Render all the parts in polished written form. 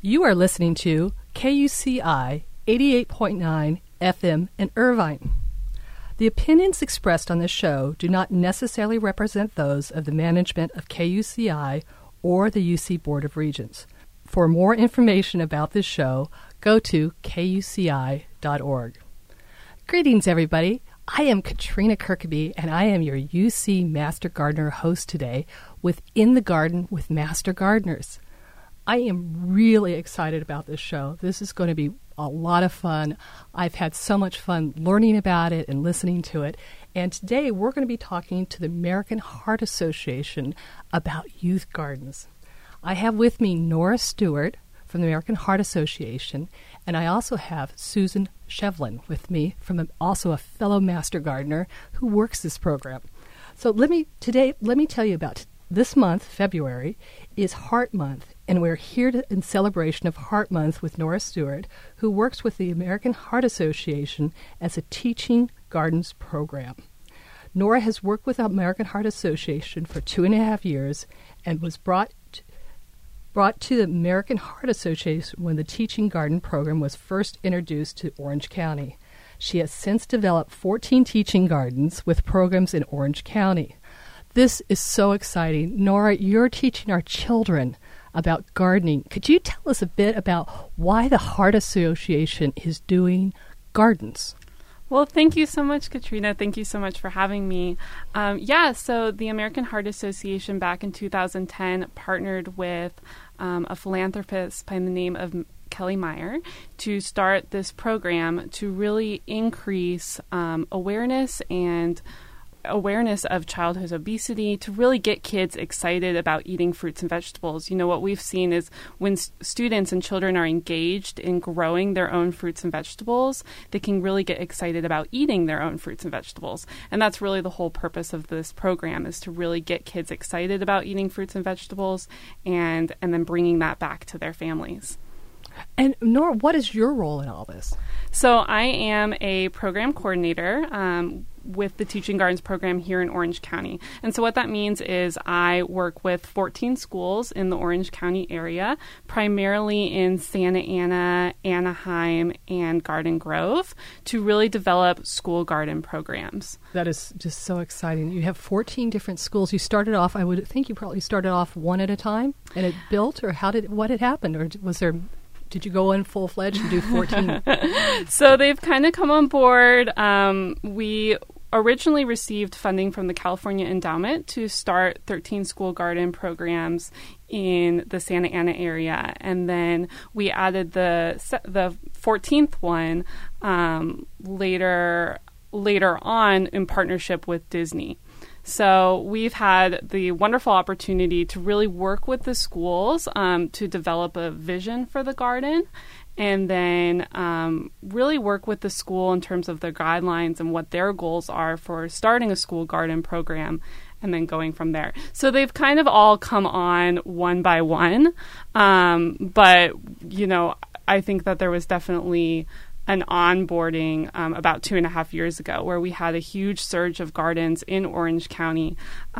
You are listening to KUCI 88.9 FM in Irvine. The opinions expressed on this show do not necessarily represent those of the management of KUCI or the UC Board of Regents. For more information about this show, go to kuci.org. Greetings, everybody. I am Katrina Kirkby, and I am your UC Master Gardener host today with In the Garden with Master Gardeners. I am really excited about this show. This is going to be a lot of fun. I've had so much fun learning about it and listening to it. And today we're going to be talking to the American Heart Association about youth gardens. I have with me Nora Stewart from the American Heart Association, and I also have Susan Shevlin with me, from also a fellow Master Gardener who works this program. So let me tell you about this month. February is Heart Month, and we're here in celebration of Heart Month with Nora Stewart, who works with the American Heart Association as a teaching gardens program. Nora has worked with the American Heart Association for 2.5 years and was brought to the American Heart Association when the Teaching Garden program was first introduced to Orange County. She has since developed 14 teaching gardens with programs in Orange County. This is so exciting. Nora, you're teaching our children about gardening. Could you tell us a bit about why the Heart Association is doing gardens? Well, thank you so much, Katrina. Thank you so much for having me. So the American Heart Association back in 2010 partnered with a philanthropist by the name of Kelly Meyer to start this program to really increase awareness of childhood obesity, to really get kids excited about eating fruits and vegetables. You know, what we've seen is when students and children are engaged in growing their own fruits and vegetables, they can really get excited about eating their own fruits and vegetables. And that's really the whole purpose of this program, is to really get kids excited about eating fruits and vegetables and then bringing that back to their families. And Nora, what is your role in all this? So I am a program coordinator with the Teaching Gardens program here in Orange County. And so what that means is I work with 14 schools in the Orange County area, primarily in Santa Ana, Anaheim, and Garden Grove, to really develop school garden programs. That is just so exciting. You have 14 different schools. You started off, I would think you probably started off one at a time, and it built, or what had happened? Or did you go in full-fledged and do 14? So they've kind of come on board. We originally received funding from the California Endowment to start 13 school garden programs in the Santa Ana area. And then we added the 14th one later on in partnership with Disney. So we've had the wonderful opportunity to really work with the schools to develop a vision for the garden, and then really work with the school in terms of their guidelines and what their goals are for starting a school garden program, and then going from there. So they've kind of all come on one by one, but, you know, I think that there was definitely an onboarding about 2.5 years ago where we had a huge surge of gardens in Orange County.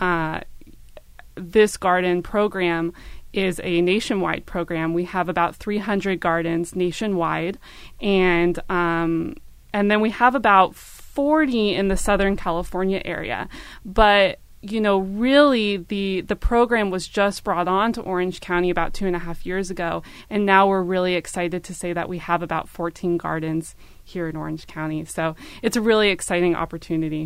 This garden program is a nationwide program. We have about 300 gardens nationwide, and then we have about 40 in the Southern California area. But you know, really the program was just brought on to Orange County about 2.5 years ago, and now we're really excited to say that we have about 14 gardens here in Orange County. So it's a really exciting opportunity.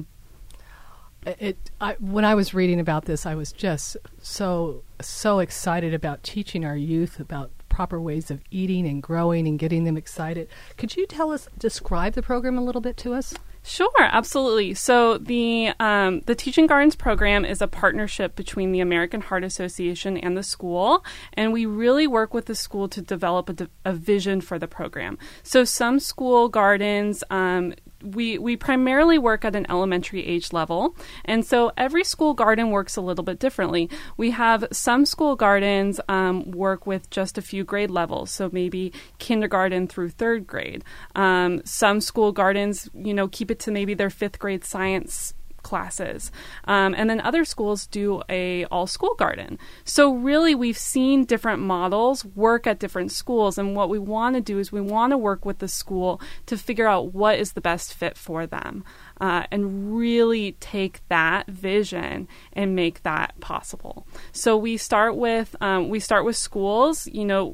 When I was reading about this, I was just so excited about teaching our youth about proper ways of eating and growing and getting them excited. Could you describe the program a little bit to us? Sure, absolutely. So the Teaching Gardens program is a partnership between the American Heart Association and the school, and we really work with the school to develop a vision for the program. So some school gardens, we primarily work at an elementary age level, and so every school garden works a little bit differently. We have some school gardens work with just a few grade levels, so maybe kindergarten through 3rd grade. Some school gardens, keep it to maybe their 5th grade science classes. And then other schools do a all-school garden. So really, we've seen different models work at different schools. And what we want to do is we want to work with the school to figure out what is the best fit for them. And really take that vision and make that possible. So we start with schools.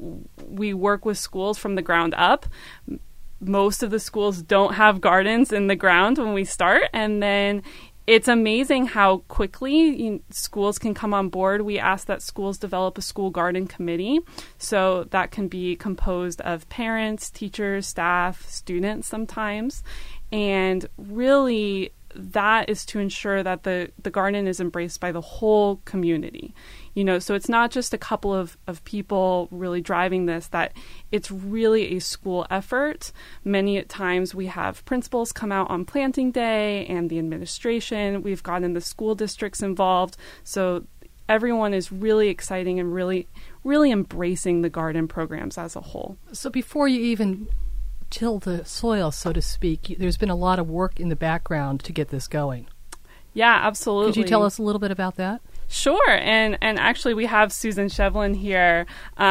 We work with schools from the ground up. Most of the schools don't have gardens in the ground when we start, and then it's amazing how quickly schools can come on board. We ask that schools develop a school garden committee. So that can be composed of parents, teachers, staff, students sometimes. And really, that is to ensure that the garden is embraced by the whole community. So it's not just a couple of people really driving this, that it's really a school effort. Many times we have principals come out on planting day and the administration. We've gotten the school districts involved. So everyone is really exciting and really, really embracing the garden programs as a whole. So before you even till the soil, so to speak, there's been a lot of work in the background to get this going. Yeah, absolutely. Could you tell us a little bit about that? Sure, and actually we have Susan Shevlin here,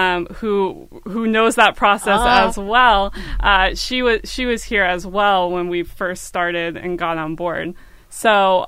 who knows that process as well. She was here as well when we first started and got on board. So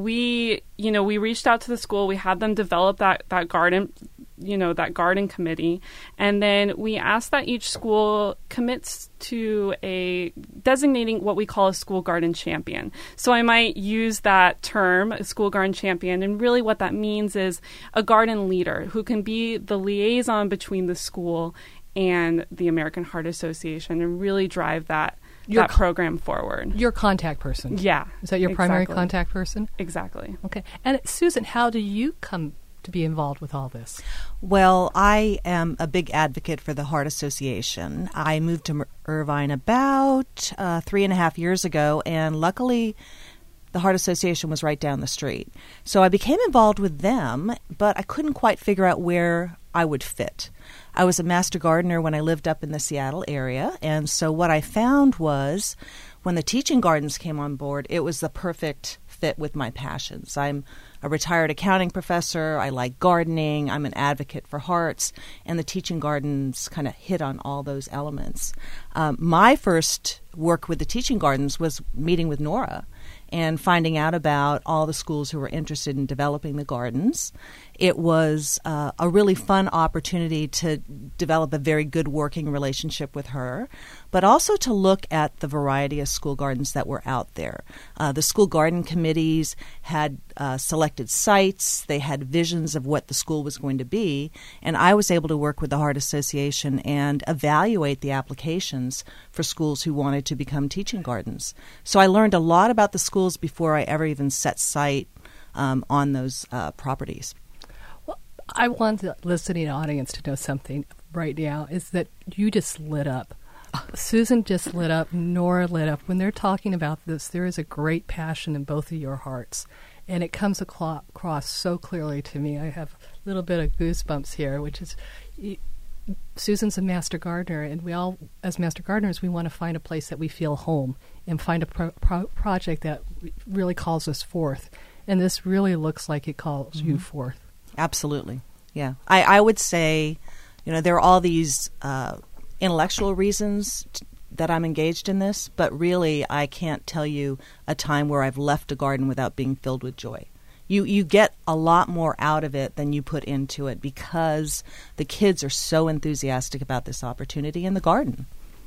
we reached out to the school. We had them develop that garden. That garden committee. And then we ask that each school commits to designating what we call a school garden champion. So I might use that term, a school garden champion, and really what that means is a garden leader who can be the liaison between the school and the American Heart Association and really drive that program forward. Your contact person. Yeah. Is that your primary contact person? Exactly. Okay. And Susan, how do you come to be involved with all this? Well, I am a big advocate for the Heart Association. I moved to Irvine about 3.5 years ago, and luckily the Heart Association was right down the street. So I became involved with them, but I couldn't quite figure out where I would fit. I was a master gardener when I lived up in the Seattle area, and so what I found was when the teaching gardens came on board, it was the perfect fit with my passions. I'm a retired accounting professor. I like gardening. I'm an advocate for hearts. And the teaching gardens kind of hit on all those elements. My first work with the teaching gardens was meeting with Nora and finding out about all the schools who were interested in developing the gardens. It was a really fun opportunity to develop a very good working relationship with her, but also to look at the variety of school gardens that were out there. The school garden committees had selected sites. They had visions of what the school was going to be, and I was able to work with the Heart Association and evaluate the applications for schools who wanted to become teaching gardens. So I learned a lot about the schools before I ever even set sight on those properties. Well, I want the listening audience to know something right now, is that you just lit up. Susan just lit up. Nora lit up. When they're talking about this, there is a great passion in both of your hearts, and it comes across so clearly to me. I have a little bit of goosebumps here, which is Susan's a master gardener, and we all, as master gardeners, we want to find a place that we feel home and find a project that really calls us forth. And this really looks like it calls you forth. Absolutely. Yeah. I would say, there are all these intellectual reasons that I'm engaged in this, but really I can't tell you a time where I've left a garden without being filled with joy. You get a lot more out of it than you put into it because the kids are so enthusiastic about this opportunity in the garden.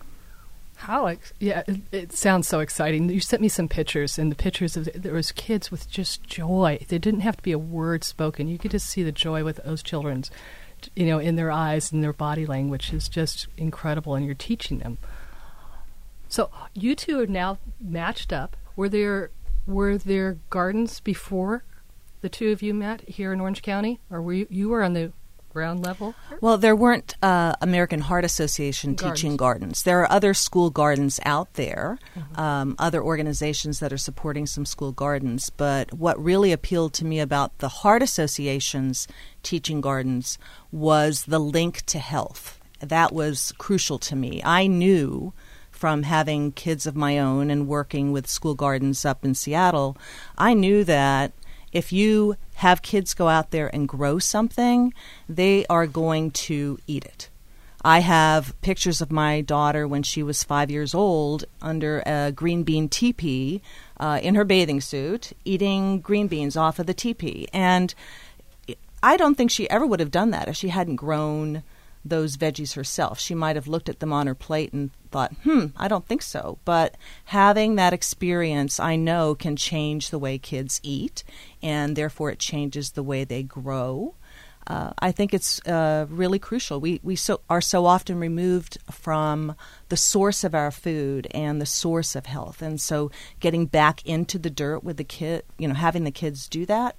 It sounds so exciting. You sent me some pictures, and the pictures there was kids with just joy. There didn't have to be a word spoken. You could just see the joy with those children's, in their eyes and their body language is just incredible, and you're teaching them. So you two are now matched up. Were there gardens before the two of you met here in Orange County, or were you were on the ground level? Well, there weren't American Heart Association teaching gardens. There are other school gardens out there, other organizations that are supporting some school gardens. But what really appealed to me about the Heart Association's teaching gardens was the link to health. That was crucial to me. I knew from having kids of my own and working with school gardens up in Seattle, I knew that if you have kids go out there and grow something, they are going to eat it. I have pictures of my daughter when she was 5 years old under a green bean teepee in her bathing suit, eating green beans off of the teepee. And I don't think she ever would have done that if she hadn't grown those veggies herself. She might have looked at them on her plate and thought, I don't think so. But having that experience, I know, can change the way kids eat, and therefore it changes the way they grow. I think it's really crucial. We are so often removed from the source of our food and the source of health. And so getting back into the dirt with the kid, having the kids do that,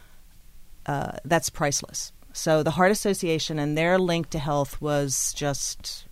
that's priceless. So the Heart Association and their link to health was just,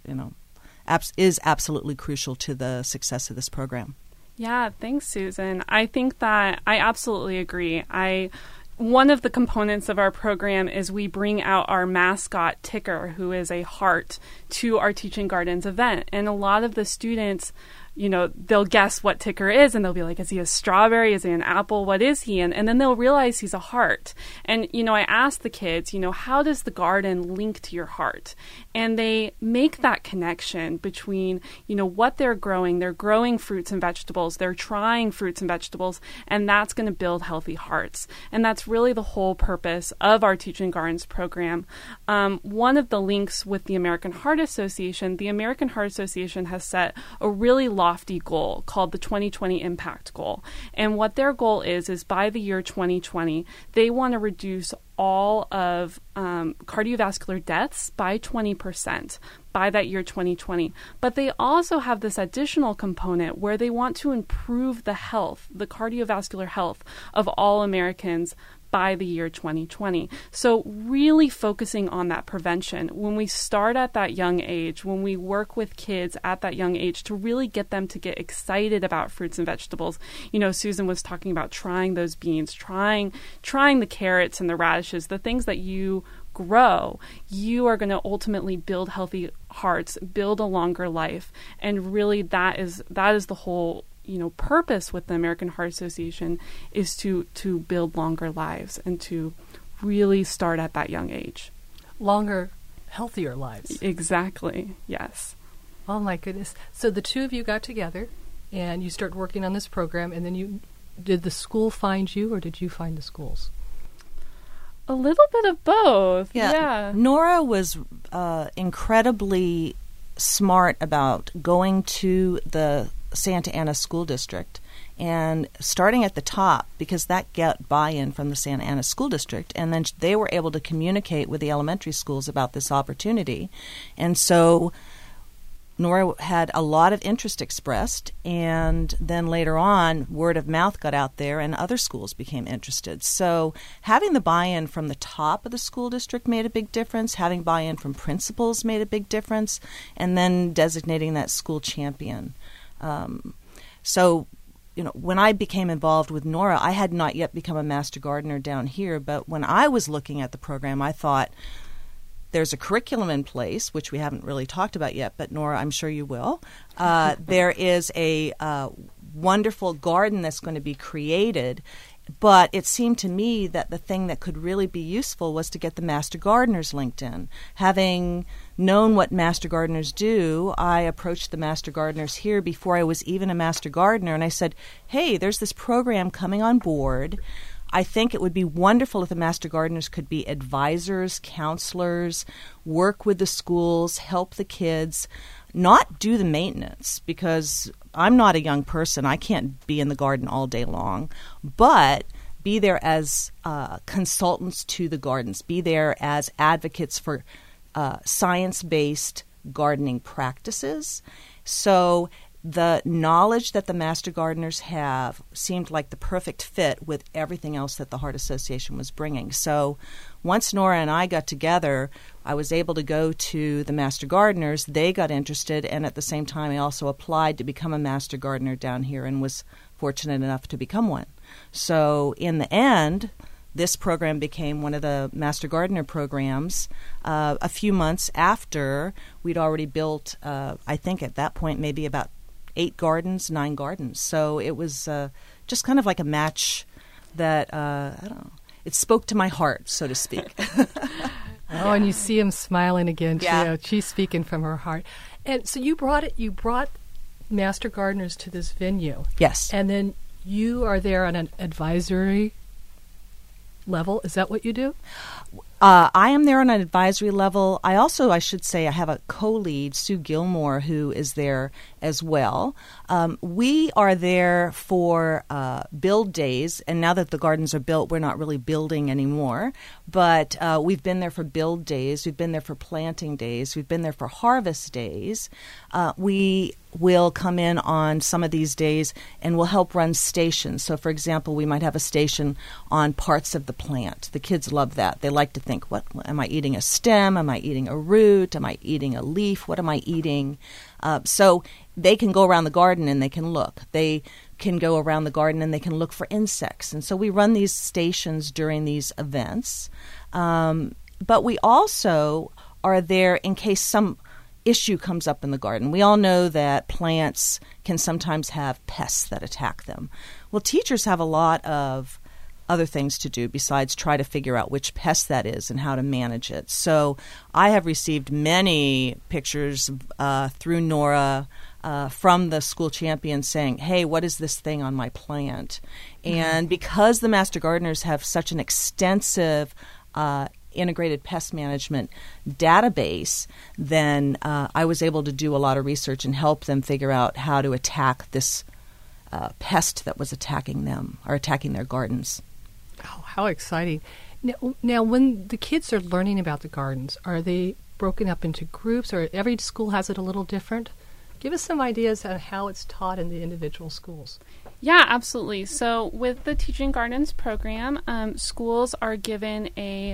is absolutely crucial to the success of this program. Yeah, thanks, Susan. I think that I absolutely agree. One of the components of our program is we bring out our mascot, Ticker, who is a heart, to our Teaching Gardens event. And a lot of the students, they'll guess what Ticker is, and they'll be like, is he a strawberry? Is he an apple? What is he? And then they'll realize he's a heart. And, I ask the kids, how does the garden link to your heart? And they make that connection between, what they're growing. They're growing fruits and vegetables. They're trying fruits and vegetables, and that's going to build healthy hearts. And that's really the whole purpose of our Teaching Gardens program. One of the links with the American Heart Association, the American Heart Association has set a really lofty goal called the 2020 Impact Goal. And what their goal is by the year 2020, they want to reduce all of cardiovascular deaths by 20% by that year 2020. But they also have this additional component where they want to improve the health, the cardiovascular health of all Americans by the year 2020. So really focusing on that prevention when we start at that young age, when we work with kids at that young age to really get them to get excited about fruits and vegetables. Susan was talking about trying those beans, trying the carrots and the radishes, the things that you grow. You are going to ultimately build healthy hearts, build a longer life. And really that is the whole purpose with the American Heart Association, is to build longer lives and to really start at that young age. Longer, healthier lives. Exactly. Yes. Oh my goodness. So the two of you got together and you started working on this program, and then did the school find you, or did you find the schools? A little bit of both. Yeah. Nora was incredibly smart about going to the Santa Ana School District and starting at the top, because that got buy-in from the Santa Ana School District, and then they were able to communicate with the elementary schools about this opportunity. And so Nora had a lot of interest expressed, and then later on, word of mouth got out there and other schools became interested. So having the buy-in from the top of the school district made a big difference, having buy-in from principals made a big difference, and then designating that school champion. So when I became involved with Nora, I had not yet become a master gardener down here, but when I was looking at the program, I thought, there's a curriculum in place, which we haven't really talked about yet, but Nora, I'm sure you will. There is a wonderful garden that's going to be created, but it seemed to me that the thing that could really be useful was to get the master gardeners linked in. Having known what master gardeners do, I approached the master gardeners here before I was even a master gardener, and I said, hey, there's this program coming on board. I think it would be wonderful if the master gardeners could be advisors, counselors, work with the schools, help the kids, not do the maintenance, because I'm not a young person. I can't be in the garden all day long, but be there as consultants to the gardens, be there as advocates for science-based gardening practices. So the knowledge that the master gardeners have seemed like the perfect fit with everything else that the Heart Association was bringing. So once Nora and I got together, I was able to go to the master gardeners. They got interested, and at the same time I also applied to become a master gardener down here and was fortunate enough to become one. So in the end, this program became one of the Master Gardener programs a few months after we'd already built, I think at that point, maybe about 8 gardens, 9 gardens. So it was just kind of like a match that, I don't know, it spoke to my heart, so to speak. Oh, and you see him smiling again, too. Yeah. She's speaking from her heart. And so you brought Master Gardeners to this venue. Yes. And then you are there on an advisory level. Is that what you do? I am there on an advisory level. I should say, I have a co-lead, Sue Gilmore, who is there as well. We are there for build days, and now that the gardens are built, we're not really building anymore. But we've been there for build days. We've been there for planting days. We've been there for harvest days. We will come in on some of these days and we'll help run stations. So, for example, we might have a station on parts of the plant. The kids love that. They like to think, what am I eating? A stem? Am I eating a root? Am I eating a leaf? What am I eating? So they can go around the garden and they can look. They can go around the garden and they can look for insects. And so we run these stations during these events. But we also are there in case some issue comes up in the garden. We all know that plants can sometimes have pests that attack them. Well, teachers have a lot of other things to do besides try to figure out which pest that is and how to manage it. So I have received many pictures through Nora from the school champions saying, hey, what is this thing on my plant? And because the Master Gardeners have such an extensive integrated pest management database, then I was able to do a lot of research and help them figure out how to attack this pest that was attacking them or attacking their gardens. Oh, how exciting. Now, when the kids are learning about the gardens, are they broken up into groups, or every school has it a little different? Give us some ideas on how it's taught in the individual schools. Yeah, absolutely. So with the Teaching Gardens program, schools are given a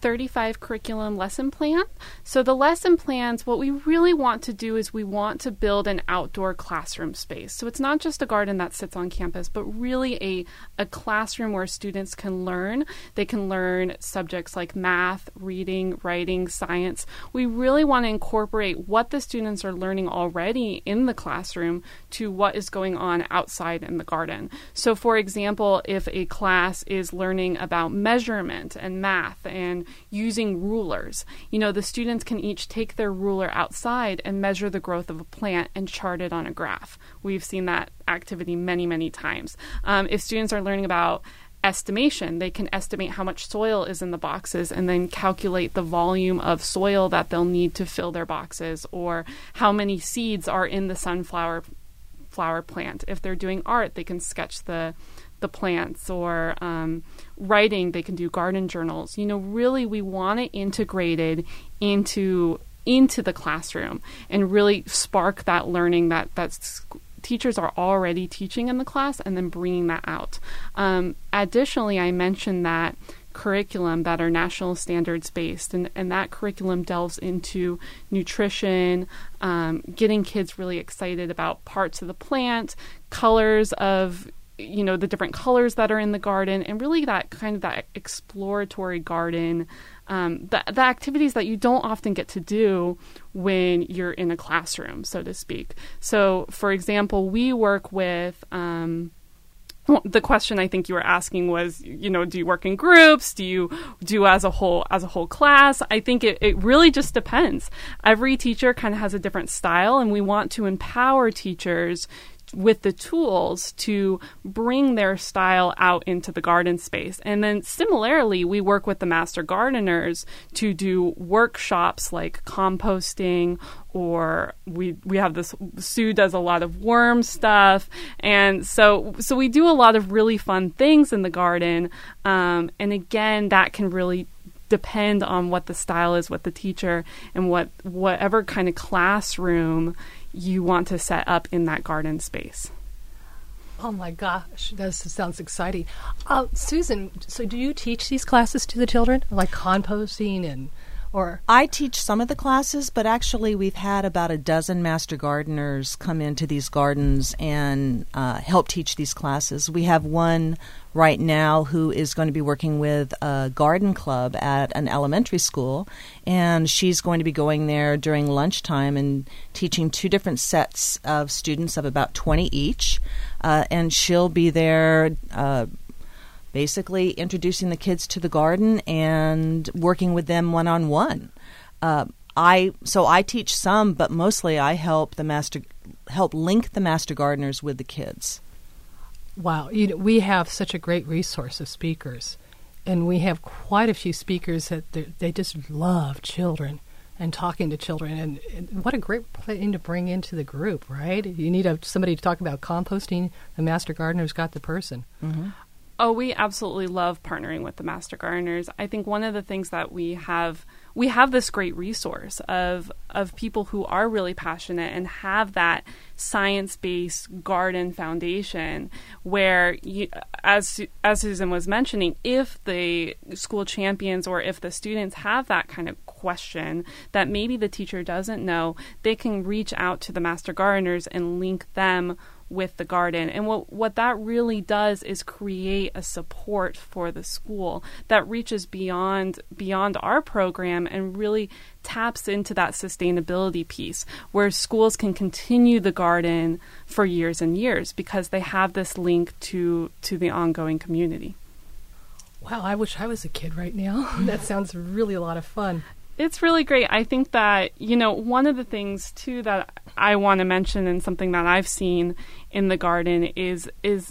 35 curriculum lesson plan. So the lesson plans, what we really want to do is we want to build an outdoor classroom space. So it's not just a garden that sits on campus, but really a classroom where students can learn. They can learn subjects like math, reading, writing, science. We really want to incorporate what the students are learning already in the classroom to what is going on outside in the garden. So for example, if a class is learning about measurement and math and using rulers, the students can each take their ruler outside and measure the growth of a plant and chart it on a graph. We've seen that activity many, many times. If students are learning about estimation, they can estimate how much soil is in the boxes and then calculate the volume of soil that they'll need to fill their boxes, or how many seeds are in the sunflower plant. If they're doing art, they can sketch the plants, or writing, they can do garden journals. Really we want it integrated into the classroom and really spark that learning that teachers are already teaching in the class, and then bringing that out. Additionally, I mentioned that curriculum that are national standards based, and that curriculum delves into nutrition, getting kids really excited about parts of the plant, colors of the different colors that are in the garden, and really that kind of that exploratory garden, the activities that you don't often get to do when you're in a classroom, so to speak. So, for example, we work with the question I think you were asking was, do you work in groups? Do you do as a whole class? I think it really just depends. Every teacher kind of has a different style, and we want to empower teachers with the tools to bring their style out into the garden space. And then similarly, we work with the Master Gardeners to do workshops like composting, or we have this, Sue does a lot of worm stuff. And so we do a lot of really fun things in the garden. And again, that can really depend on what the style is with the teacher and whatever kind of classroom you want to set up in that garden space. Oh my gosh, that sounds exciting. Susan, so do you teach these classes to the children, like composting and Or I teach some of the classes, but actually we've had about a dozen master gardeners come into these gardens and help teach these classes. We have one right now who is going to be working with a garden club at an elementary school, and she's going to be going there during lunchtime and teaching 2 different sets of students of about 20 each, and she'll be there basically introducing the kids to the garden and working with them one-on-one. I teach some, but mostly I help link the master gardeners with the kids. wow, we have such a great resource of speakers, and we have quite a few speakers that they just love children and talking to children, and what a great thing to bring into the group, right? You need somebody to talk about composting. The master gardener's got the person. Mm-hmm. Oh, we absolutely love partnering with the Master Gardeners. I think one of the things that we have this great resource of people who are really passionate and have that science-based garden foundation where, as Susan was mentioning, if the school champions or if the students have that kind of question that maybe the teacher doesn't know, they can reach out to the Master Gardeners and link them with the garden. And what that really does is create a support for the school that reaches beyond our program and really taps into that sustainability piece where schools can continue the garden for years and years because they have this link to the ongoing community. Wow, I wish I was a kid right now. That sounds really a lot of fun. It's really great. I think that, one of the things, too, that I want to mention and something that I've seen in the garden is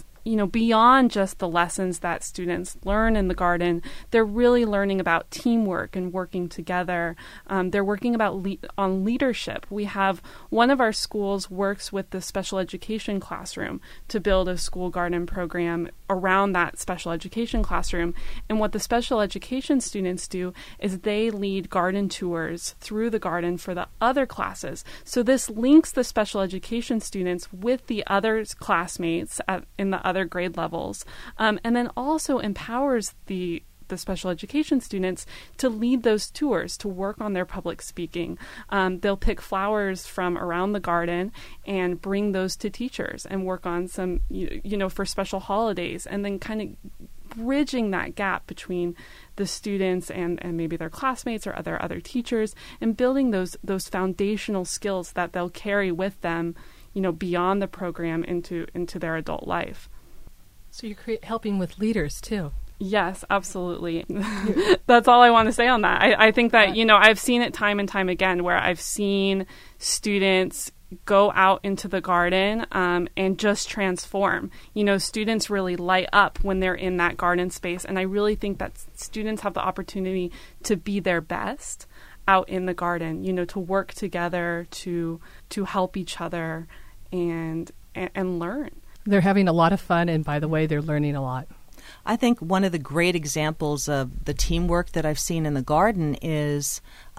beyond just the lessons that students learn in the garden, they're really learning about teamwork and working together. They're working on leadership. We have one of our schools works with the special education classroom to build a school garden program around that special education classroom. And what the special education students do is they lead garden tours through the garden for the other classes. So this links the special education students with the other classmates in the other grade levels, and then also empowers the special education students to lead those tours, to work on their public speaking. They'll pick flowers from around the garden and bring those to teachers and work on some, for special holidays, and then kind of bridging that gap between the students and maybe their classmates or other teachers, and building those foundational skills that they'll carry with them, beyond the program into their adult life. So you're helping with leaders, too. Yes, absolutely. That's all I want to say on that. I think that, I've seen it time and time again where I've seen students go out into the garden and just transform. Students really light up when they're in that garden space. And I really think that students have the opportunity to be their best out in the garden, to work together, to help each other and learn. They're having a lot of fun, and by the way, they're learning a lot. I think one of the great examples of the teamwork that I've seen in the garden is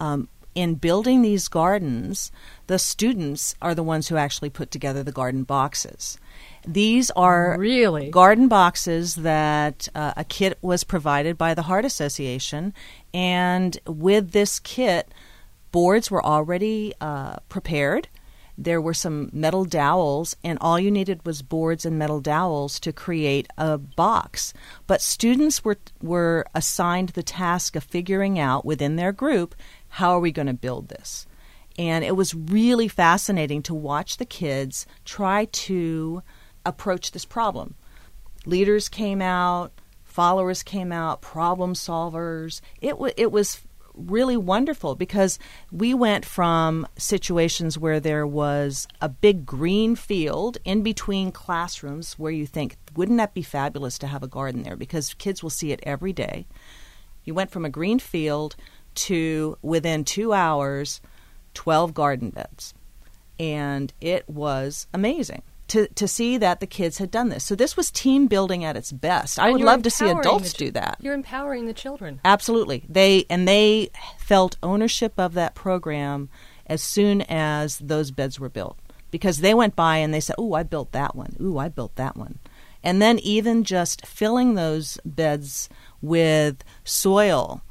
in building these gardens, the students are the ones who actually put together the garden boxes. These are really garden boxes that a kit was provided by the Heart Association, and with this kit, boards were already prepared. There were some metal dowels, and all you needed was boards and metal dowels to create a box. But students were assigned the task of figuring out within their group, how are we going to build this? And it was really fascinating to watch the kids try to approach this problem. Leaders came out, followers came out, problem solvers. It was really wonderful because we went from situations where there was a big green field in between classrooms where you think, wouldn't that be fabulous to have a garden there because kids will see it every day. You went from a green field to, within 2 hours, 12 garden beds. And it was amazing to see that the kids had done this. So this was team building at its best. I would love to see adults do that. You're empowering the children. Absolutely. They felt ownership of that program as soon as those beds were built because they went by and they said, "Ooh, I built that one. Ooh, I built that one." And then even just filling those beds with soil,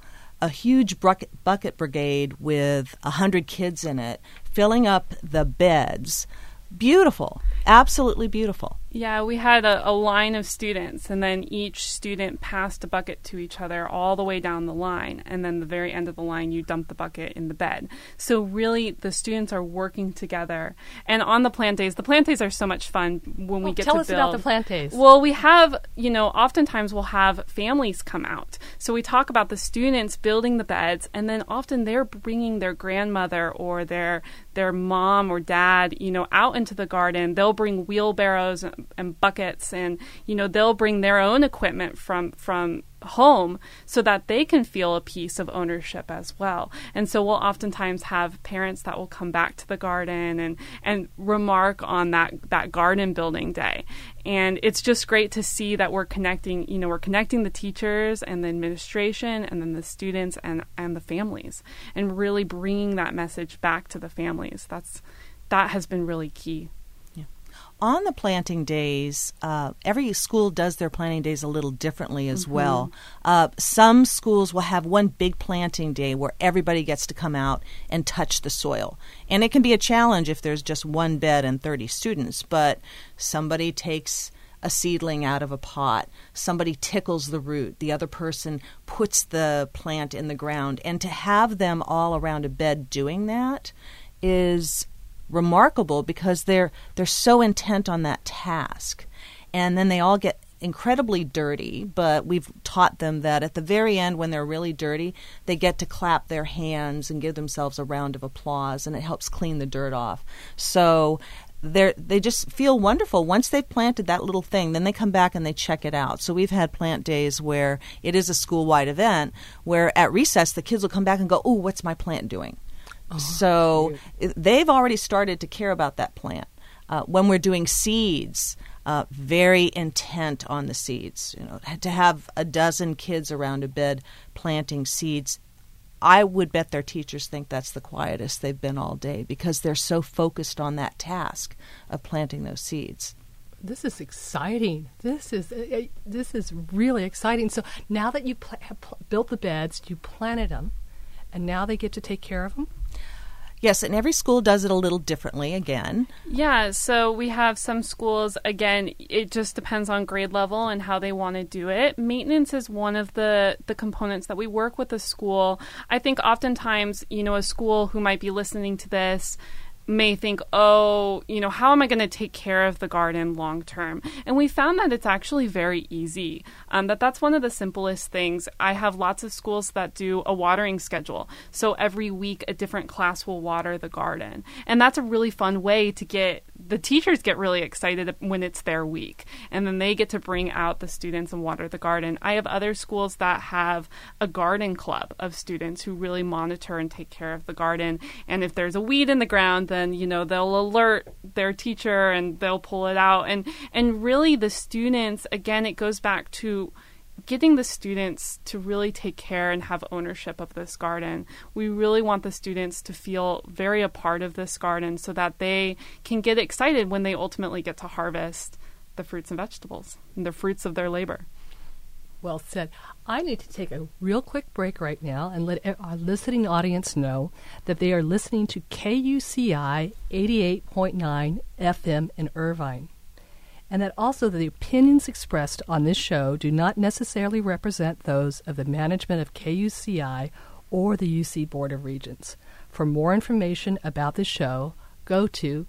a huge bucket brigade with 100 kids in it, filling up the beds. Beautiful. Absolutely beautiful. Yeah, we had a line of students, and then each student passed a bucket to each other all the way down the line, and then the very end of the line, you dump the bucket in the bed. So really, the students are working together. And on the plant days are so much fun when we get to build. Tell us about the plant days. Well, we have, oftentimes we'll have families come out. So we talk about the students building the beds, and then often they're bringing their grandmother or their mom or dad, out into the garden. They'll bring wheelbarrows and buckets, and they'll bring their own equipment from home so that they can feel a piece of ownership as well. And so we'll oftentimes have parents that will come back to the garden and remark on that garden building day. And it's just great to see that we're connecting the teachers and the administration and then the students and the families, and really bringing that message back to the families. That has been really key. On the planting days, every school does their planting days a little differently as well. Some schools will have one big planting day where everybody gets to come out and touch the soil. And it can be a challenge if there's just one bed and 30 students, but somebody takes a seedling out of a pot, somebody tickles the root, the other person puts the plant in the ground. And to have them all around a bed doing that is remarkable because they're so intent on that task. And then they all get incredibly dirty, but we've taught them that at the very end, when they're really dirty, they get to clap their hands and give themselves a round of applause, and it helps clean the dirt off. So they just feel wonderful. Once they've planted that little thing, then they come back and they check it out. So we've had plant days where it is a school-wide event where at recess the kids will come back and go, "Ooh, what's my plant doing?" So they've already started to care about that plant. When we're doing seeds, very intent on the seeds. To have a dozen kids around a bed planting seeds, I would bet their teachers think that's the quietest they've been all day because they're so focused on that task of planting those seeds. This is exciting. This is really exciting. So now that you have built the beds, you planted them, and now they get to take care of them? Yes, and every school does it a little differently again. Yeah, so we have some schools, again, it just depends on grade level and how they want to do it. Maintenance is one of the components that we work with the school. I think oftentimes, a school who might be listening to this may think, how am I going to take care of the garden long term? And we found that it's actually very easy. That's one of the simplest things. I have lots of schools that do a watering schedule. So every week a different class will water the garden. And that's a really fun way to the teachers get really excited when it's their week. And then they get to bring out the students and water the garden. I have other schools that have a garden club of students who really monitor and take care of the garden. And if there's a weed in the ground, then they'll alert their teacher and they'll pull it out. And really the students, again, it goes back to getting the students to really take care and have ownership of this garden. We really want the students to feel very a part of this garden so that they can get excited when they ultimately get to harvest the fruits and vegetables and the fruits of their labor. Well said. I need to take a real quick break right now and let our listening audience know that they are listening to KUCI 88.9 FM in Irvine, and that also the opinions expressed on this show do not necessarily represent those of the management of KUCI or the UC Board of Regents. For more information about the show, go to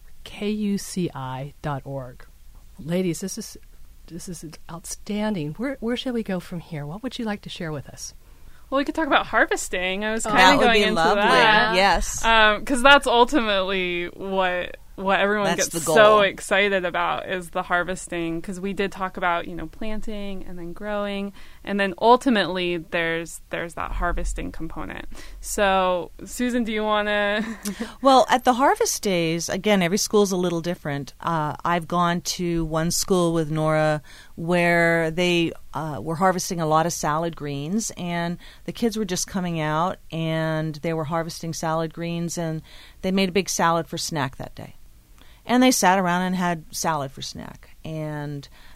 kuci.org. Ladies, this is outstanding. Where shall we go from here? What would you like to share with us? Well, we could talk about harvesting. I was kind of going into lovely. that. Yes. Because that's ultimately what everyone gets so excited about is the harvesting. Because we did talk about, planting and then growing. And then ultimately there's that harvesting component. So, Susan, do you want to? Well, at the harvest days, again, every school's a little different. I've gone to one school with Nora where they were harvesting a lot of salad greens, and the kids were just coming out and they were harvesting salad greens, and they made a big salad for snack that day. And they sat around and had salad for snack. And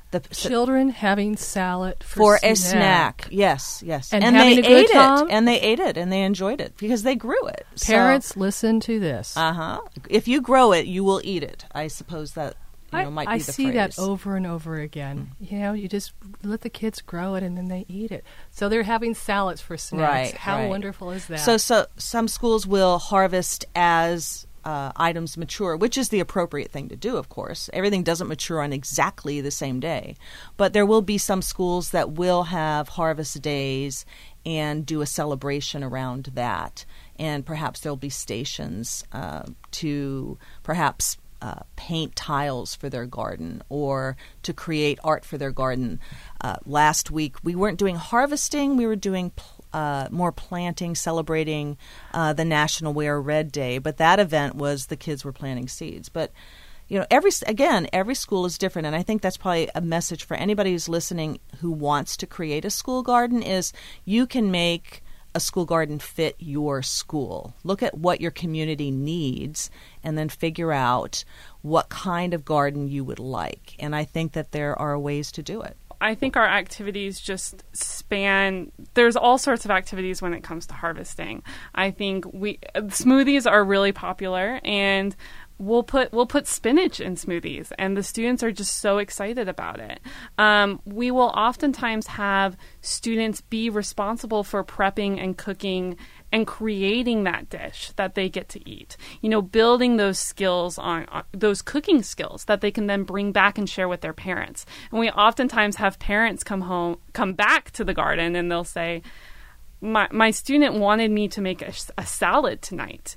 The children having salad for a snack. Yes. And they having a good ate time? it. And they ate it, and they enjoyed it because they grew it. Parents, listen to this. If you grow it, you will eat it. I suppose that might be I the see phrase. that over and over again. You just let the kids grow it, and then they eat it. So they're having salads for snacks. How wonderful is that? So some schools will harvest as items mature, which is the appropriate thing to do, of course. Everything doesn't mature on exactly the same day. But there will be some schools that will have harvest days and do a celebration around that. And perhaps there'll be stations to perhaps paint tiles for their garden or to create art for their garden. Last week, we weren't doing harvesting. We were doing more planting, celebrating the National Wear Red Day. But that event was the kids were planting seeds. But, every school is different. And I think that's probably a message for anybody who's listening who wants to create a school garden is you can make a school garden fit your school. Look at what your community needs and then figure out what kind of garden you would like. And I think that there are ways to do it. I think our activities just span. There's all sorts of activities when it comes to harvesting. I think smoothies are really popular, and we'll put spinach in smoothies, and the students are just so excited about it. We will oftentimes have students be responsible for prepping and cooking and creating that dish that they get to eat. Building those skills on those cooking skills that they can then bring back and share with their parents. And we oftentimes have parents come back to the garden, and they'll say, "My student wanted me to make a salad tonight,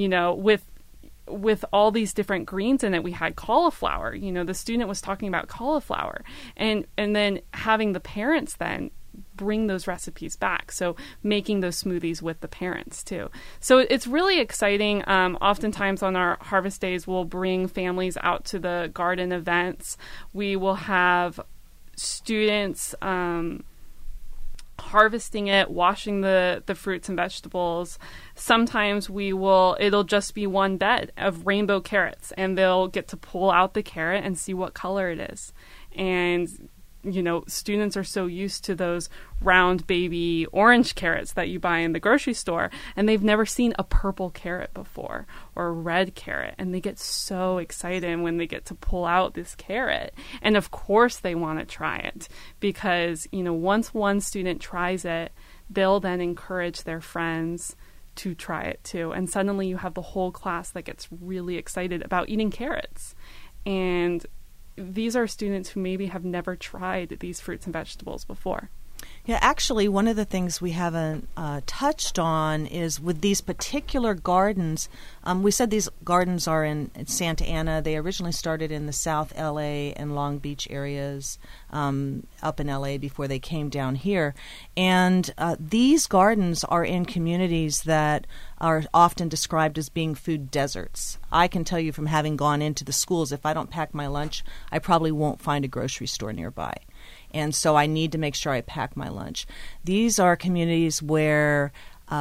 with all these different greens in it. We had cauliflower. The student was talking about cauliflower, and then having the parents then bring those recipes back. So making those smoothies with the parents too. So it's really exciting. Oftentimes on our harvest days, we'll bring families out to the garden events. We will have students harvesting it, washing the fruits and vegetables. Sometimes it'll just be one bed of rainbow carrots, and they'll get to pull out the carrot and see what color it is. And students are so used to those round baby orange carrots that you buy in the grocery store, and they've never seen a purple carrot before or a red carrot, and they get so excited when they get to pull out this carrot. And of course they want to try it because, once one student tries it, they'll then encourage their friends to try it too. And suddenly you have the whole class that gets really excited about eating carrots. And these are students who maybe have never tried these fruits and vegetables before. Yeah, actually, one of the things we haven't touched on is with these particular gardens. We said these gardens are in Santa Ana. They originally started in the South LA and Long Beach areas up in LA before they came down here. And these gardens are in communities that are often described as being food deserts. I can tell you from having gone into the schools, if I don't pack my lunch, I probably won't find a grocery store nearby. And so I need to make sure I pack my lunch. These are communities where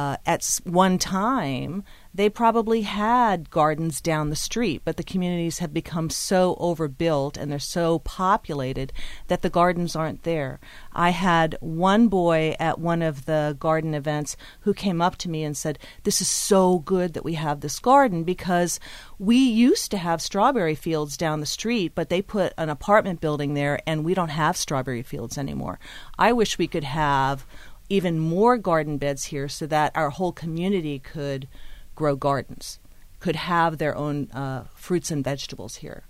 at one time they probably had gardens down the street, but the communities have become so overbuilt and they're so populated that the gardens aren't there. I had one boy at one of the garden events who came up to me and said, "This is so good that we have this garden because we used to have strawberry fields down the street, but they put an apartment building there and we don't have strawberry fields anymore. I wish we could have even more garden beds here so that our whole community could grow gardens, could have their own fruits and vegetables here."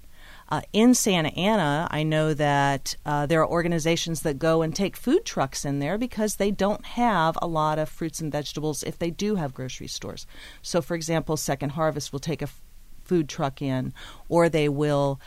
In Santa Ana, I know that there are organizations that go and take food trucks in there because they don't have a lot of fruits and vegetables if they do have grocery stores. So, for example, Second Harvest will take a food truck in, or they will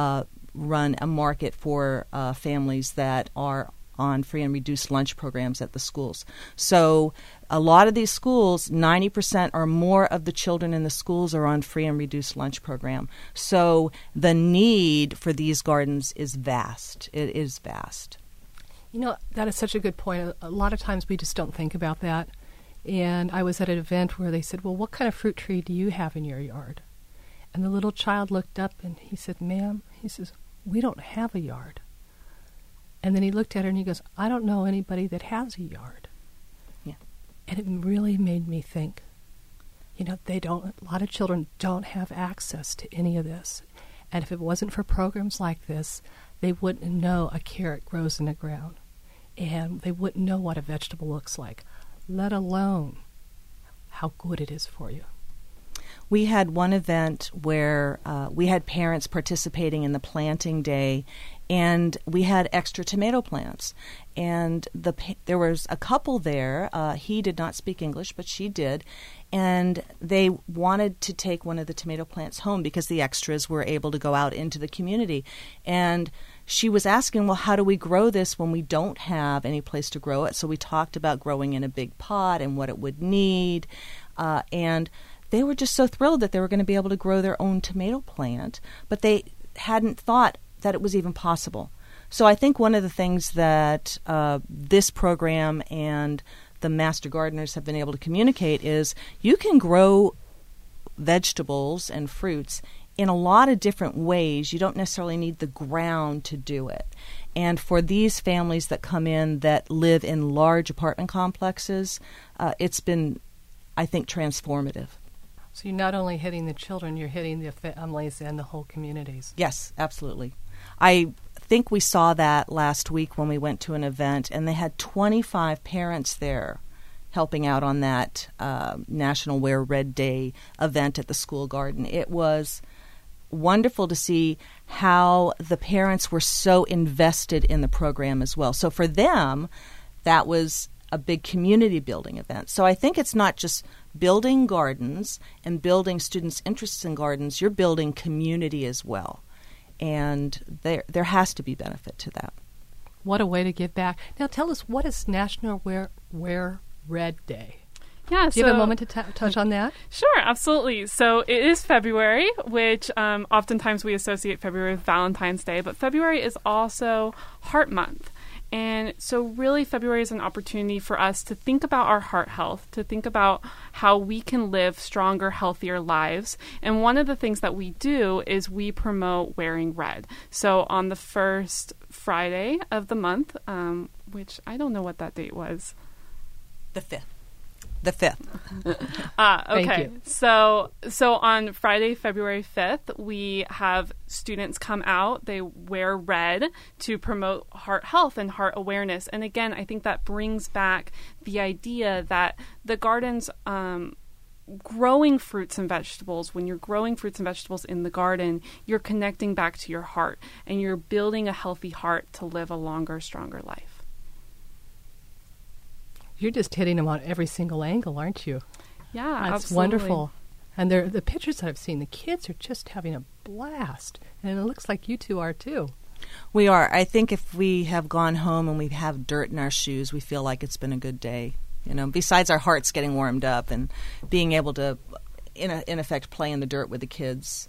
run a market for families that are on free and reduced lunch programs at the schools. So a lot of these schools, 90% or more of the children in the schools are on free and reduced lunch program. So the need for these gardens is vast. It is vast. That is such a good point. A lot of times we just don't think about that. And I was at an event where they said, "Well, what kind of fruit tree do you have in your yard?" And the little child looked up and he said, "Ma'am," he says, "we don't have a yard." And then he looked at her and he goes, I don't know anybody that has a yard. Yeah. And it really made me think, a lot of children don't have access to any of this. And if it wasn't for programs like this, they wouldn't know a carrot grows in the ground. And they wouldn't know what a vegetable looks like, let alone how good it is for you. We had one event where we had parents participating in the planting day, and we had extra tomato plants. And there was a couple there. He did not speak English, but she did. And they wanted to take one of the tomato plants home because the extras were able to go out into the community. And she was asking, well, how do we grow this when we don't have any place to grow it? So we talked about growing in a big pot and what it would need. And they were just so thrilled that they were going to be able to grow their own tomato plant, but they hadn't thought that it was even possible. So I think one of the things that this program and the Master Gardeners have been able to communicate is you can grow vegetables and fruits in a lot of different ways. You don't necessarily need the ground to do it. And for these families that come in that live in large apartment complexes, it's been, I think, transformative. So you're not only hitting the children, you're hitting the families and the whole communities. Yes, absolutely. I think we saw that last week when we went to an event, and they had 25 parents there helping out on that National Wear Red Day event at the school garden. It was wonderful to see how the parents were so invested in the program as well. So for them, that was a big community building event. So I think it's not just building gardens and building students' interests in gardens, you're building community as well. And there has to be benefit to that. What a way to give back. Now tell us, what is National Wear Red Day? Yeah, do you have a moment to touch on that? Sure, absolutely. So it is February, which oftentimes we associate February with Valentine's Day, but February is also Heart Month. And so really February is an opportunity for us to think about our heart health, to think about how we can live stronger, healthier lives. And one of the things that we do is we promote wearing red. So on the first Friday of the month, which I don't know what that date was. The 5th. The 5th. Okay. Thank you. So on Friday, February 5th, we have students come out. They wear red to promote heart health and heart awareness. And again, I think that brings back the idea that the gardens, growing fruits and vegetables, when you're growing fruits and vegetables in the garden, you're connecting back to your heart and you're building a healthy heart to live a longer, stronger life. You're just hitting them on every single angle, aren't you? Yeah, That's absolutely. wonderful. And the pictures that I've seen, the kids are just having a blast. And it looks like you two are too. We are. I think if we have gone home and we have dirt in our shoes, we feel like it's been a good day. Besides our hearts getting warmed up and being able to, in effect, play in the dirt with the kids,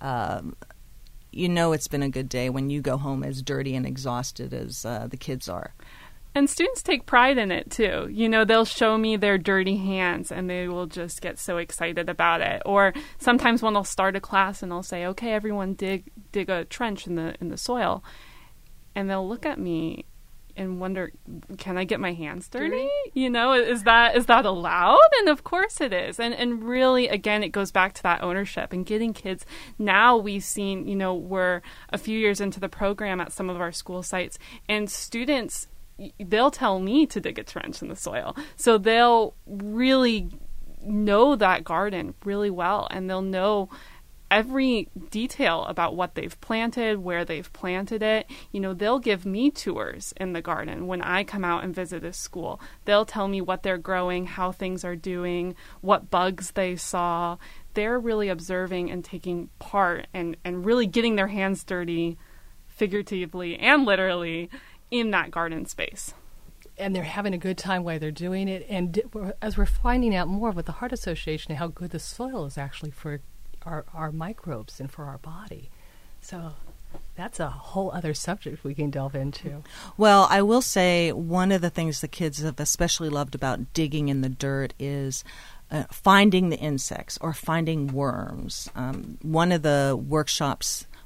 it's been a good day when you go home as dirty and exhausted as the kids are. And students take pride in it, too. They'll show me their dirty hands, and they will just get so excited about it. Or sometimes when I'll start a class and I'll say, okay, everyone dig a trench in the soil. And they'll look at me and wonder, can I get my hands dirty? Is that allowed? And of course it is. And really, again, it goes back to that ownership and getting kids. Now we've seen, we're a few years into the program at some of our school sites, and students, they'll tell me to dig a trench in the soil. So they'll really know that garden really well, and they'll know every detail about what they've planted, where they've planted it. They'll give me tours in the garden when I come out and visit a school. They'll tell me what they're growing, how things are doing, what bugs they saw. They're really observing and taking part and really getting their hands dirty, figuratively and literally, in that garden space. And they're having a good time while they're doing it. And as we're finding out more with the Heart Association, how good the soil is actually for our microbes and for our body. So that's a whole other subject we can delve into. Well, I will say one of the things the kids have especially loved about digging in the dirt is finding the insects or finding worms. One of the workshops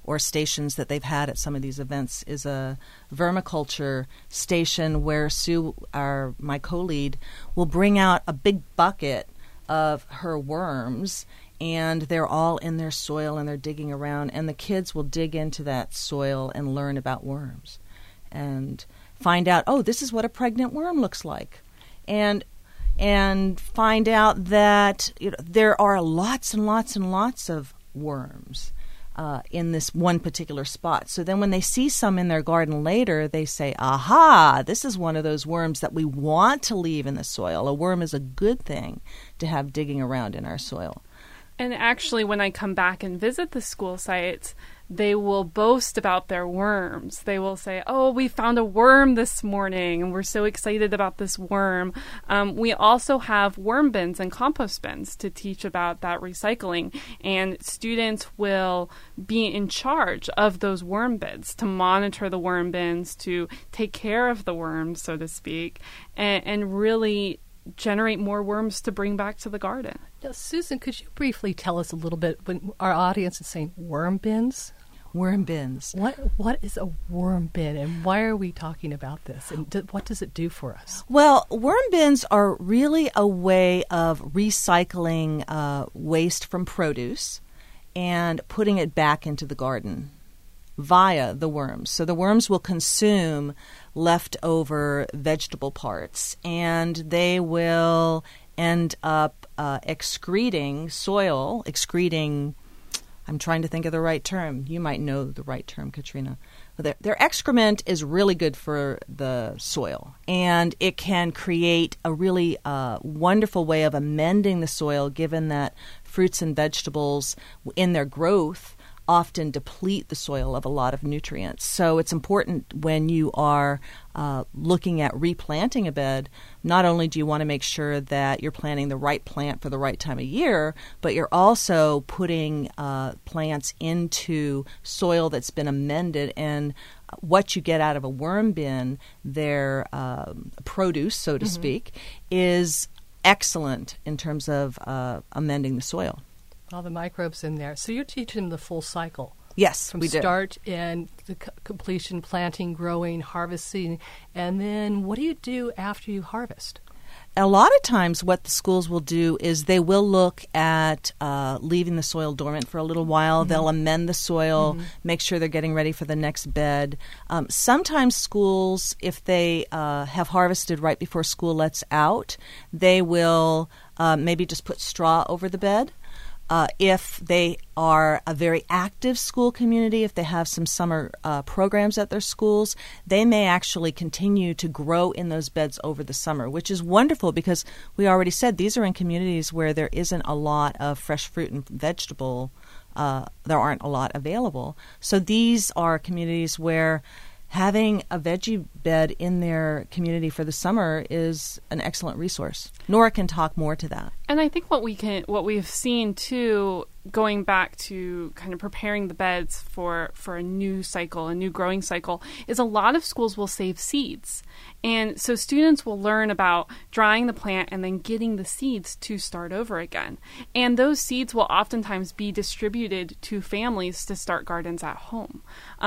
or stations that they've had at some of these events is a vermiculture station where Sue, my co-lead, will bring out a big bucket of her worms, and they're all in their soil and they're digging around, and the kids will dig into that soil and learn about worms and find out, oh, this is what a pregnant worm looks like. And find out that there are lots and lots and lots of worms in this one particular spot. So then when they see some in their garden later, they say, aha, this is one of those worms that we want to leave in the soil. A worm is a good thing to have digging around in our soil. And actually, when I come back and visit the school sites, they will boast about their worms. They will say, oh, we found a worm this morning, and we're so excited about this worm. We also have worm bins and compost bins to teach about that recycling, and students will be in charge of those worm bins, to monitor the worm bins, to take care of the worms, so to speak, and really generate more worms to bring back to the garden. Now, Susan, could you briefly tell us a little bit, when our audience is saying worm bins? Worm bins. What is a worm bin, and why are we talking about this, and what does it do for us? Well, worm bins are really a way of recycling waste from produce and putting it back into the garden via the worms. So the worms will consume leftover vegetable parts, and they will end up excreting, I'm trying to think of the right term. You might know the right term, Katrina. Their excrement is really good for the soil, and it can create a really wonderful way of amending the soil, given that fruits and vegetables in their growth often deplete the soil of a lot of nutrients. So it's important when you are looking at replanting a bed, not only do you want to make sure that you're planting the right plant for the right time of year, but you're also putting plants into soil that's been amended, and what you get out of a worm bin, their produce, so to speak, is excellent in terms of amending the soil. All the microbes in there. So you're teaching them the full cycle. Yes, from we do. Start and the completion, planting, growing, harvesting, and then what do you do after you harvest? A lot of times what the schools will do is they will look at leaving the soil dormant for a little while. Mm-hmm. They'll amend the soil, make sure they're getting ready for the next bed. Sometimes schools, if they have harvested right before school lets out, they will maybe just put straw over the bed. If they are a very active school community, if they have some summer programs at their schools, they may actually continue to grow in those beds over the summer, which is wonderful because we already said these are in communities where there isn't a lot of fresh fruit and vegetable. There aren't a lot available. So these are communities where having a veggie bed in their community for the summer is an excellent resource. Nora can talk more to that. And I think what we've seen too, going back to kind of preparing the beds for a new cycle, a new growing cycle, is a lot of schools will save seeds. And so students will learn about drying the plant and then getting the seeds to start over again. And those seeds will oftentimes be distributed to families to start gardens at home.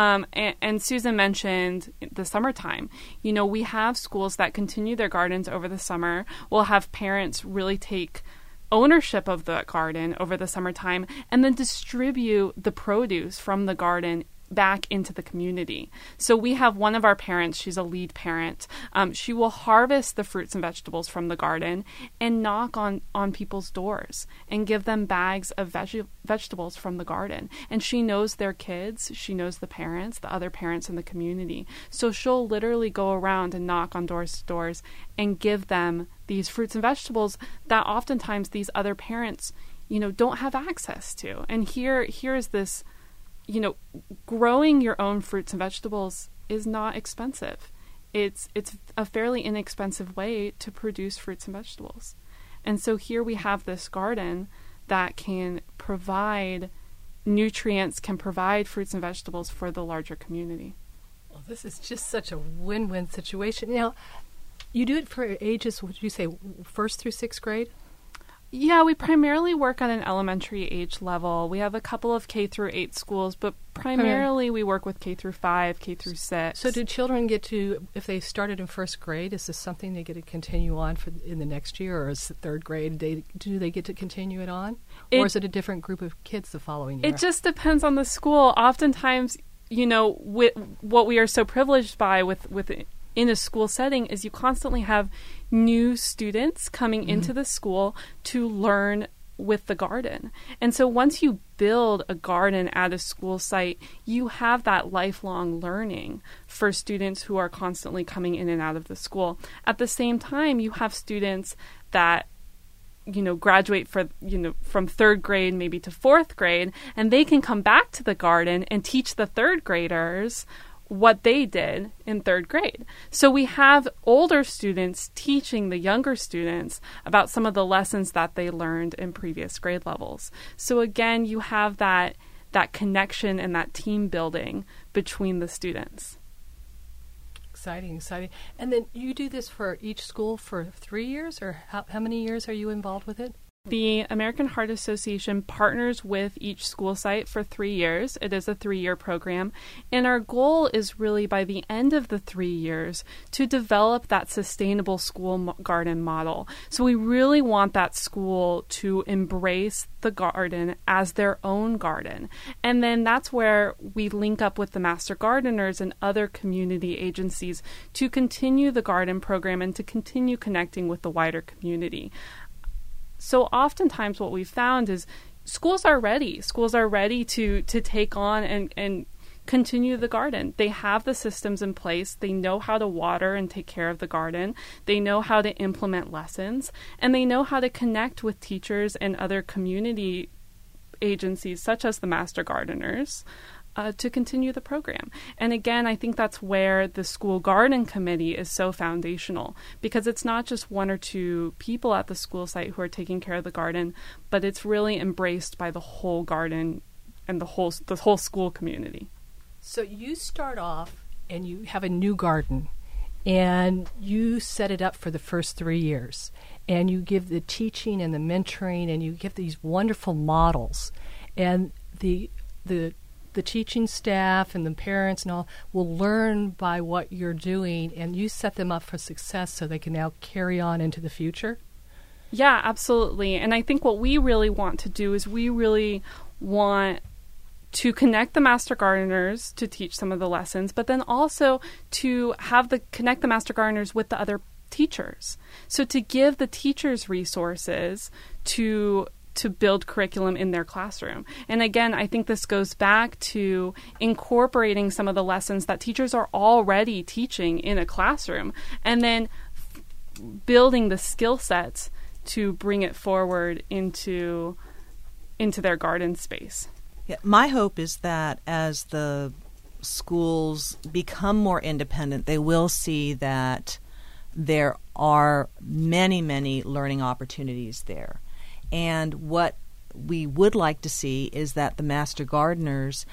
And Susan mentioned the summertime. You know, we have schools that continue their gardens over the summer. We'll have parents really take ownership of the garden over the summertime and then distribute the produce from the garden back into the community. So we have one of our parents, she's a lead parent. She will harvest the fruits and vegetables from the garden and knock on people's doors and give them bags of vegetables from the garden. And she knows their kids, she knows the parents, the other parents in the community. So she'll literally go around and knock on doors and give them these fruits and vegetables that oftentimes these other parents, don't have access to. And here's this, growing your own fruits and vegetables is not expensive. It's a fairly inexpensive way to produce fruits and vegetables. And so here we have this garden that can provide nutrients, can provide fruits and vegetables for the larger community. Well, this is just such a win-win situation. Now, you do it for ages, what did you say, 1st through 6th grade? Yeah, we primarily work at an elementary age level. We have a couple of K through 8 schools, but primarily we work with K through 5, K through 6. So do children get to, if they started in first grade, is this something they get to continue on for in the next year, or is it third grade? Do they get to continue it on? Or is it a different group of kids the following year? It just depends on the school. Oftentimes, what we are so privileged by with in a school setting is you constantly have new students coming into the school to learn with the garden. And so once you build a garden at a school site, you have that lifelong learning for students who are constantly coming in and out of the school. At the same time, you have students that graduate from third grade maybe to fourth grade, and they can come back to the garden and teach the third graders what they did in third grade. So we have older students teaching the younger students about some of the lessons that they learned in previous grade levels. So again, you have that connection and that team building between the students. Exciting. And then you do this for each school for 3 years, or how many years are you involved with it? The American Heart Association partners with each school site for 3 years. It is a 3-year program. And our goal is really by the end of the 3 years to develop that sustainable school garden model. So we really want that school to embrace the garden as their own garden. And then that's where we link up with the Master Gardeners and other community agencies to continue the garden program and to continue connecting with the wider community. So oftentimes what we've found is schools are ready. Schools are ready to take on and continue the garden. They have the systems in place. They know how to water and take care of the garden. They know how to implement lessons. And they know how to connect with teachers and other community agencies, such as the Master Gardeners, to continue the program. And again, I think that's where the school garden committee is so foundational, because it's not just 1 or 2 people at the school site who are taking care of the garden, but it's really embraced by the whole garden and the whole school community. So you start off and you have a new garden and you set it up for the first 3 years, and you give the teaching and the mentoring, and you give these wonderful models, and the teaching staff and the parents and all will learn by what you're doing, and you set them up for success so they can now carry on into the future? Yeah, absolutely. And I think what we really want to do is we really want to connect the Master Gardeners to teach some of the lessons, but then also to connect the Master Gardeners with the other teachers. So to give the teachers resources to build curriculum in their classroom. And again, I think this goes back to incorporating some of the lessons that teachers are already teaching in a classroom, and then building the skill sets to bring it forward into their garden space. Yeah, my hope is that as the schools become more independent, they will see that there are many, many learning opportunities there. And what we would like to see is that the Master Gardeners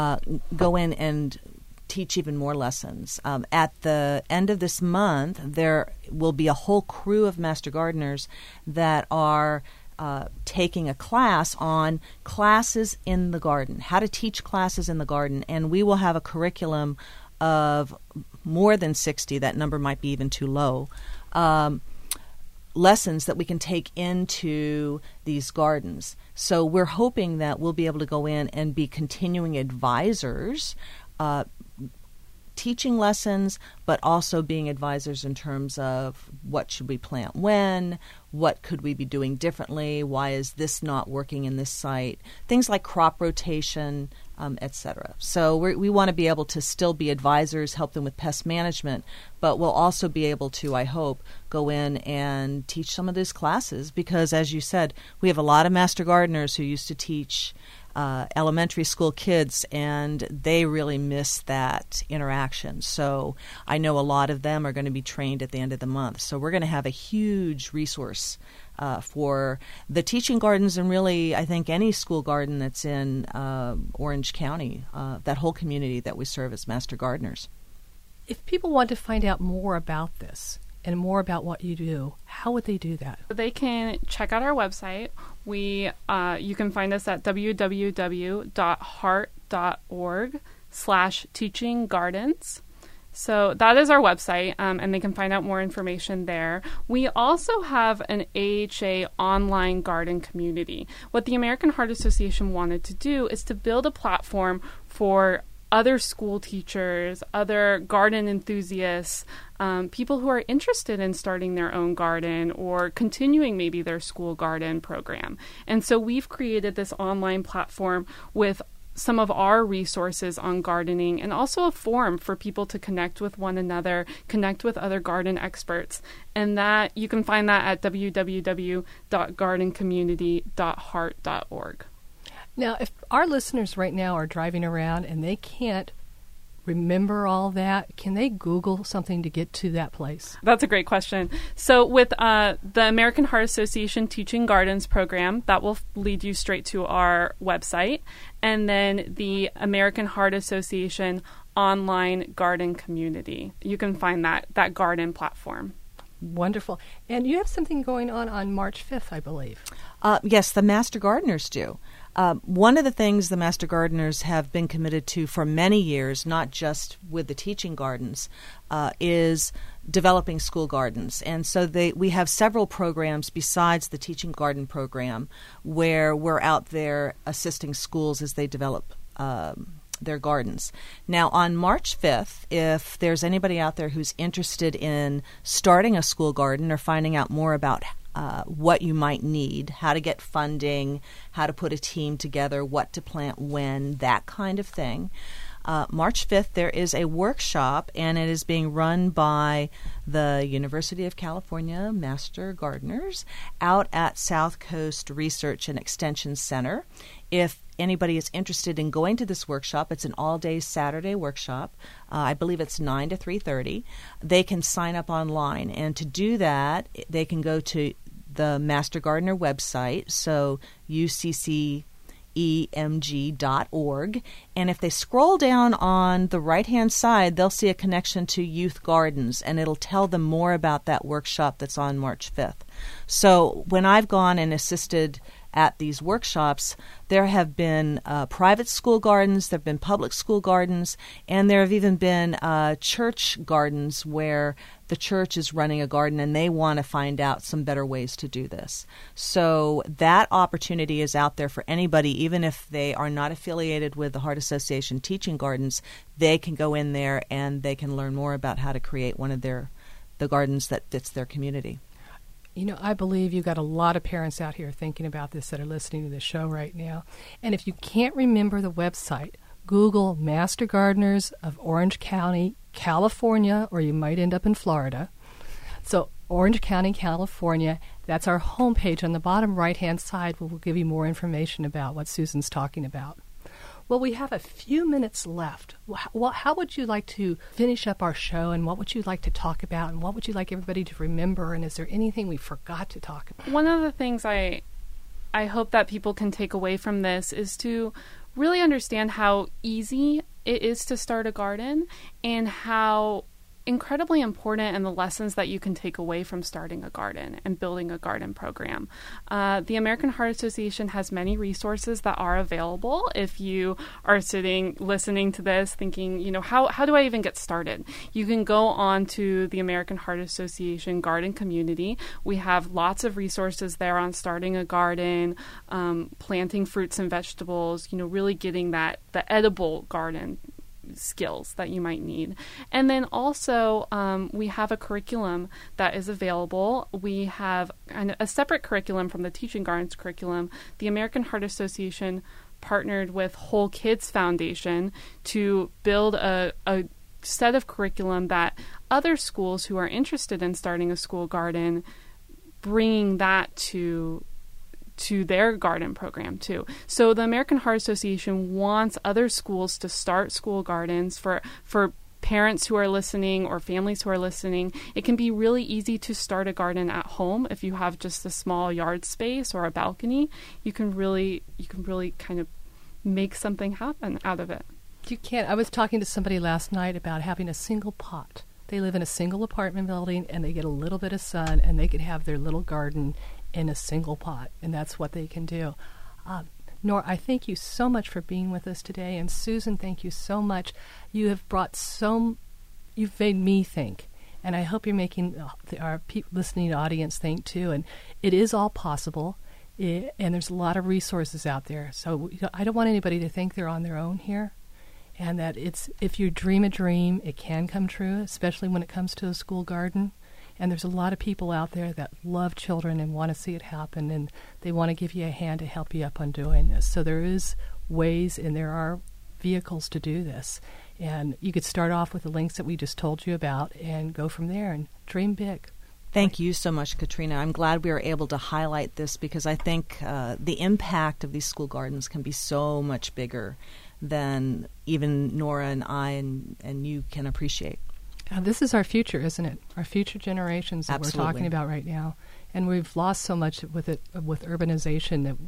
go in and teach even more lessons. At the end of this month, there will be a whole crew of Master Gardeners that are taking a class on classes in the garden, how to teach classes in the garden. And we will have a curriculum of more than 60, that number might be even too low, lessons that we can take into these gardens. So we're hoping that we'll be able to go in and be continuing advisors, teaching lessons, but also being advisors in terms of what should we plant when, what could we be doing differently, why is this not working in this site, things like crop rotation, etc. So we want to be able to still be advisors, help them with pest management, but we'll also be able to, I hope, go in and teach some of these classes, because as you said, we have a lot of Master Gardeners who used to teach elementary school kids, and they really miss that interaction. So I know a lot of them are going to be trained at the end of the month. So we're going to have a huge resource for the teaching gardens, and really I think any school garden that's in Orange County, that whole community that we serve as Master Gardeners. If people want to find out more about this, and more about what you do, how would they do that? They can check out our website. You can find us at www.heart.org/teachinggardens. So that is our website, and they can find out more information there. We also have an AHA online garden community. What the American Heart Association wanted to do is to build a platform for other school teachers, other garden enthusiasts, people who are interested in starting their own garden or continuing maybe their school garden program. And so we've created this online platform with some of our resources on gardening and also a forum for people to connect with one another, connect with other garden experts. And that you can find that at www.gardencommunity.heart.org. Now, if our listeners right now are driving around and they can't remember all that, can they Google something to get to that place? That's a great question. So with the American Heart Association Teaching Gardens program, that will lead you straight to our website. And then the American Heart Association online garden community. You can find that garden platform. Wonderful. And you have something going on March 5th, I believe. Yes, the Master Gardeners do. One of the things the Master Gardeners have been committed to for many years, not just with the teaching gardens, is developing school gardens. And so we have several programs besides the teaching garden program where we're out there assisting schools as they develop their gardens. Now, on March 5th, if there's anybody out there who's interested in starting a school garden or finding out more about what you might need, how to get funding, how to put a team together, what to plant when, that kind of thing. March 5th, there is a workshop, and it is being run by the University of California Master Gardeners out at South Coast Research and Extension Center. If anybody is interested in going to this workshop, it's an all-day Saturday workshop. I believe it's 9 to 3:30. They can sign up online, and to do that, they can go to the Master Gardener website, so uccemg.org, and if they scroll down on the right-hand side, they'll see a connection to Youth Gardens, and it'll tell them more about that workshop that's on March 5th. So when I've gone and assisted at these workshops, there have been private school gardens, there have been public school gardens, and there have even been church gardens where the church is running a garden and they want to find out some better ways to do this. So that opportunity is out there for anybody, even if they are not affiliated with the Heart Association Teaching Gardens. They can go in there and they can learn more about how to create one of the gardens that fits their community. You know, I believe you've got a lot of parents out here thinking about this that are listening to the show right now. And if you can't remember the website, Google Master Gardeners of Orange County, California, or you might end up in Florida. So Orange County, California, that's our homepage. On the bottom right-hand side, we'll give you more information about what Susan's talking about. Well, we have a few minutes left. How would you like to finish up our show, and what would you like to talk about, and what would you like everybody to remember, and is there anything we forgot to talk about? One of the things I hope that people can take away from this is to really understand how easy it is to start a garden and how incredibly important and the lessons that you can take away from starting a garden and building a garden program. The American Heart Association has many resources that are available if you are listening to this thinking, you know, how do I even get started? You can go on to the American Heart Association garden community. We have lots of resources there on starting a garden, planting fruits and vegetables, you know, really getting the edible garden skills that you might need. And then also we have a curriculum that is available. We have a separate curriculum from the Teaching Gardens curriculum. The American Heart Association partnered with Whole Kids Foundation to build a set of curriculum that other schools who are interested in starting a school garden, bringing that to their garden program too. So the American Heart Association wants other schools to start school gardens for parents who are listening or families who are listening. It can be really easy to start a garden at home if you have just a small yard space or a balcony. You can really kind of make something happen out of it. You can. I was talking to somebody last night about having a single pot They live in a single apartment building, and they get a little bit of sun, and they can have their little garden in a single pot, and that's what they can do. Nora, I thank you so much for being with us today, and Susan, thank you so much. You have you've made me think, and I hope you're making our listening audience think too, and it is all possible, and there's a lot of resources out there, so I don't want anybody to think they're on their own here, and that if you dream a dream, it can come true, especially when it comes to a school garden. And there's a lot of people out there that love children and want to see it happen, and they want to give you a hand to help you up on doing this. So there is ways, and there are vehicles to do this. And you could start off with the links that we just told you about and go from there and dream big. Thank you so much, Katrina. I'm glad we were able to highlight this because I think the impact of these school gardens can be so much bigger than even Nora and I and you can appreciate. This is our future, isn't it? Our future generations that Absolutely. We're talking about right now. And we've lost so much with urbanization that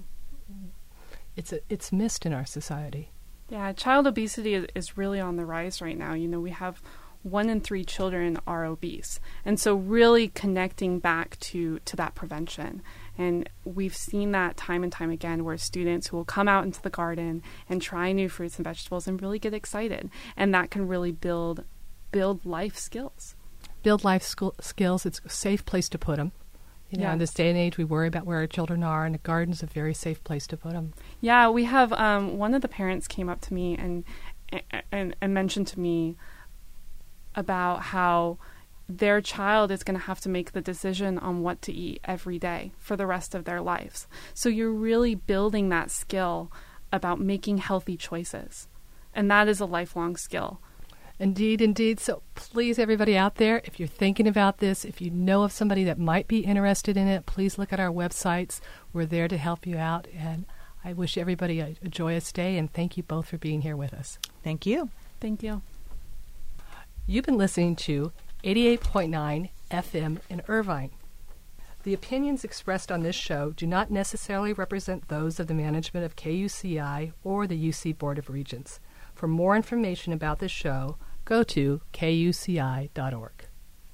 it's missed in our society. Yeah, child obesity is really on the rise right now. We have 1 in 3 children are obese. And so really connecting back to that prevention. And we've seen that time and time again where students who will come out into the garden and try new fruits and vegetables and really get excited. And that can really build life skills. Build life skills. It's a safe place to put them. In this day and age, we worry about where our children are, and a garden's a very safe place to put them. Yeah, we have one of the parents came up to me and mentioned to me about how their child is going to have to make the decision on what to eat every day for the rest of their lives. So you're really building that skill about making healthy choices, and that is a lifelong skill. Indeed, indeed. So please, everybody out there, if you're thinking about this, if you know of somebody that might be interested in it, please look at our websites. We're there to help you out. And I wish everybody a joyous day, and thank you both for being here with us. Thank you. Thank you. You've been listening to 88.9 FM in Irvine. The opinions expressed on this show do not necessarily represent those of the management of KUCI or the UC Board of Regents. For more information about this show, go to kuci.org.